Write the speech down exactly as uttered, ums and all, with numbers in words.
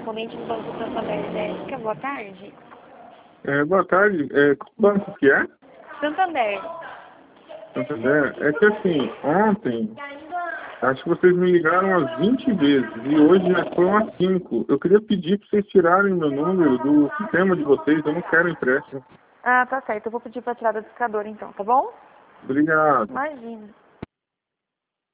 correspondente do Banco Santander. Jéssica, boa tarde. É, boa tarde. É, qual banco que é? Santander. Santander? É que assim, ontem, acho que vocês me ligaram umas vinte vezes e hoje já foram umas cinco. Eu queria pedir para vocês tirarem meu número do sistema de vocês, eu não quero empréstimo. Ah, tá certo. Eu vou pedir pra tirar do discador então, tá bom? Obrigado. Imagina.